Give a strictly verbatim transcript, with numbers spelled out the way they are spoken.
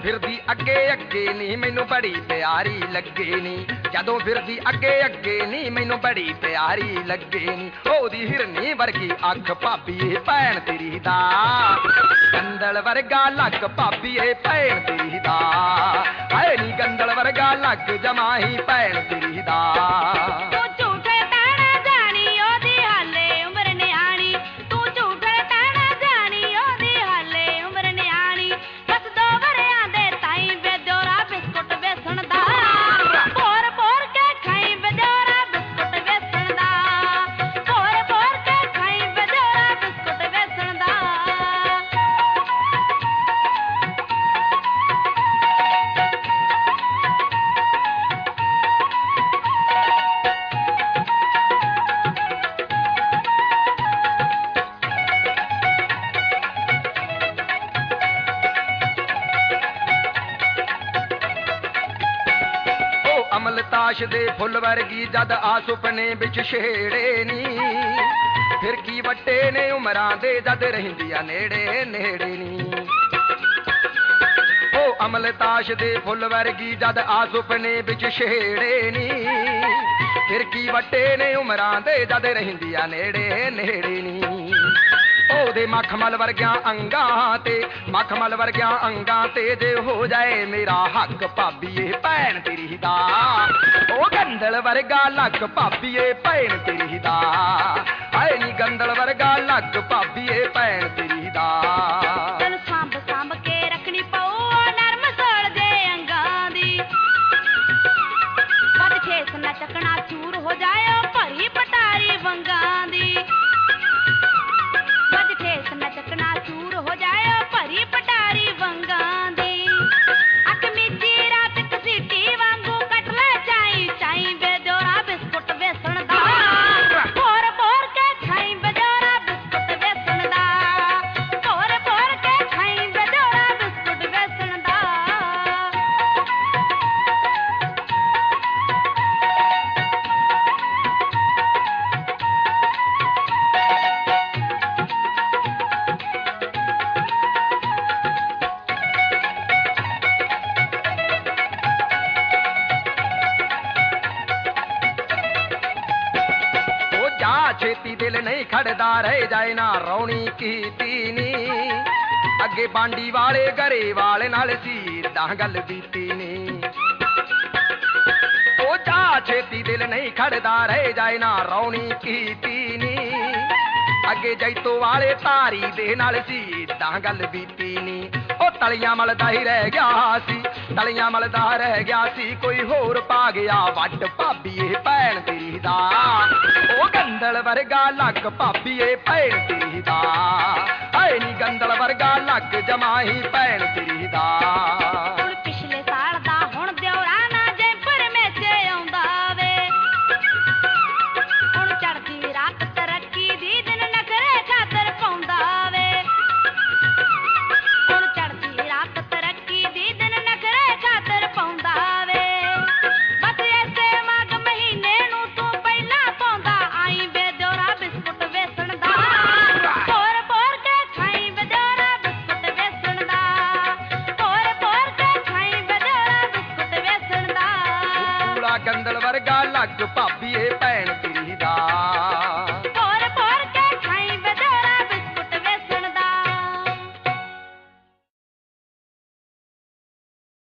ਫਿਰਦੀ ਅੱਗੇ ਅੱਗੇ ਨੀ ਮੈਨੂੰ ਬੜੀ ਪਿਆਰੀ ਲੱਗੇ ਨੀ, ਜਦੋਂ ਫਿਰਦੀ ਅੱਗੇ ਅੱਗੇ ਨੀ ਮੈਨੂੰ ਬੜੀ ਪਿਆਰੀ ਲੱਗੇ ਨੀ। ਉਹਦੀ ਹਿਰਨੀ ਵਰਗੀ ਅੱਖ ਭਾਬੀਏ ਭੈਣ ਤੇਰੀ ਦਾ, ਗੰਦਲ ਵਰਗਾ ਲੱਕ ਭਾਬੀਏ ਭੈਣ ਤੇਰੀ ਦਾ, ਹਾਏ ਨੀ ਗੰਦਲ ਵਰਗਾ ਲੱਕ ਜਮਾ ਹੀ ਭੈਣ ਤੇਰੀ ਦਾ। ਅਮਲਤਾਸ਼ ਦੇ ਫੁੱਲ ਵਰਗੀ ਜਦ ਆ ਸੁਪਨੇ ਵਿੱਚ ਛੇੜੇ ਨੀ, ਫਿਰ ਕੀ ਵੱਟੇ ਨੇ ਉਮਰਾਂ ਦੇ ਜਦ ਰਹਿੰਦੀਆਂ ਨੇੜੇ ਨੇੜੇ ਨੀ। ਉਹ ਅਮਲਤਾਸ਼ ਦੇ ਫੁੱਲ ਵਰਗੀ ਜਦ ਆ ਸੁਪਨੇ ਵਿੱਚ ਛੇੜੇ ਨੀ, ਫਿਰ ਕੀ ਵੱਟੇ ਨੇ ਉਮਰਾਂ ਦੇ ਜਦ ਰਹਿੰਦੀਆਂ ਨੇੜੇ ਨੇੜੇ ਨੀ। ਉਹਦੇ ਮਖਮਲ ਵਰਗਿਆਂ ਅੰਗਾਂ ਤੇ ਮਖਮਲ ਵਰਗਿਆਂ ਅੰਗਾਂ ਤੇ ਜੇ ਹੋ ਜਾਏ ਮੇਰਾ ਹੱਕ ਭਾਬੀਏ ਭੈਣ ਤੇਰੀ ਦਾ, ਉਹ ਗੰਦਲ ਵਰਗਾ ਲੱਕ ਭਾਬੀਏ ਭੈਣ ਤੇਰੀ ਦਾ, ਹਾਏ ਨੀ ਗੰਦਲ ਵਰਗਾ ਲੱਕ ਭਾਬੀਏ ਭੈਣ ਤੇਰੀ ਦਾ। ਤੈਨੂੰ ਸਾਂਭ ਸਾਂਭ ਕੇ ਰੱਖਣੀ ਪਊ ਨਰਮ ਸੋਲ ਦੇ ਅੰਗਾਂ ਦੀ, ਵੱਧ ਖੇਸ ਨਾ ਚੱਕਣਾ ਚੂਰ ਹੋ ਜਾਏ ਭਰੀ ਪਟਾਰੀ ਵੰਗਾਂ ਦੀ, ਵੱਧ ਖੇਸ ਨਾ ਚੱਕਣਾ ਚੂਰ ਹੋ ਜਾਏ ਭਰੀ ਪਟਾਰੀ ਵੰਗਾਂ ਦੀ। ਅੱਖ ਮੀਚੀ ਰਾਤ ਕਸੀਟੀ ਵਾਂਗੂ ਕੱਟ ਲੈ ਚਾਈ ਚਾਈ ਬੇਜੋਰਾ ਬਿਸਕੁਟ ਵੇਸਣ ਦਾ, ਭੋਰ ਭੋਰ ਕੇ ਖਾਈ ਬੇਜੋਰਾ ਬਿਸਕੁਟ ਵੇਸਣ ਦਾ, ਭੋਰ ਭੋਰ ਕੇ ਖਾਈ ਬੇਜੋਰਾ ਬਿਸਕੁਟ ਵੇਸਣ ਦਾ। ਛੇਤੀ ਦਿਲ ਨਹੀਂ ਖੜਦਾ ਰਹਿ ਜਾਏ ਨਾ ਰੌਣੀ ਕੀਤੀ ਨੀ, ਅੱਗੇ ਬਾਂਡੀ ਵਾਲੇ ਘਰੇ ਵਾਲੇ ਨਾਲ ਸੀ ਦਾਂ ਗੱਲ ਬੀਤੀ ਨੀ। ਉਹ ਜਾ ਛੇਤੀ ਦਿਲ ਨਹੀਂ ਖੜਦਾ ਰਹਿ ਜਾਏ ਨਾ ਰੌਣੀ ਕੀਤੀ ਨੀ, ਅੱਗੇ ਜੈਤੋ ਵਾਲੇ ਧਾਰੀ ਦੇ ਨਾਲ ਸੀ ਦਾਂ ਗੱਲ ਬੀਤੀ ਨੀ। ਉਹ ਤਲੀਆਂ ਮਲਦਾ ਹੀ ਰਹਿ ਗਿਆ ਸੀ, ਤਲੀਆਂ ਮਲਦਾ ਰਹਿ ਗਿਆ ਸੀ, ਕੋਈ ਹੋਰ ਪਾ ਗਿਆ ਵੱਡ ਭਾਬੀਏ ਭੈਣ ਤੇਰੀ ਦਾ, ਉਹ ਗੰਦਲ ਵਰਗਾ ਲੱਕ ਭਾਬੀਏ ਭੈਣ ਤੇਰੀ ਦਾ, ਹਾਏ ਨੀ ਗੰਦਲ ਵਰਗਾ ਲੱਕ ਜਮਾ ਹੀ ਭੈਣ ਤੇਰੀ ਦਾ। ਹੁਣ ਪਿਛਲੇ ਸਾਲ ਦਾ ਹੁਣ ਦਿਉਰਾ ਨਾ ਜੈਪਰ ਮੇਚੇ ਆਉਂਦਾ ਵੇ, ਹੁਣ ਚੜਦੀ ਰਾਤ ਤਰੱਕੀ ਦੀ ਦਿਨ ਨਖਰੇ ਖਾਤਰ ਪਾਉਂਦਾ ਵੇ, ਹੁਣ ਚੜਦੀ ਰਾਤ ਤਰੱਕੀ ਦੀ ਦਿਨ ਨਖਰੇ ਖਾਤਰ ਪਾਉਂਦਾ ਵੇ। ਬਸ ਐਸੇ ਮਾਘ ਮਹੀਨੇ ਨੂੰ ਤੂੰ ਪਹਿਲਾਂ ਪਾਉਂਦਾ ਆਈ ਬੇਜੋਰਾ ਬਿਸਕੁਟ ਵੇਸਣ ਦਾ, ਭੋਰ ਭੋਰ ਕੇ ਖਾਈ ਬੇਜੋਰਾ ਬਿਸਕੁਟ ਵੇਸਣ ਦਾ, ਭੋਰ ਭੋਰ ਕੇ ਖਾਈ ਬੇਜੋਰਾ ਬਿਸਕੁਟ ਵੇਸਣ ਦਾ। ਪੂਲਾ ਗੰਦਲ ਵਰਗਾ ਲੱਕ ਭਾਬੀਏ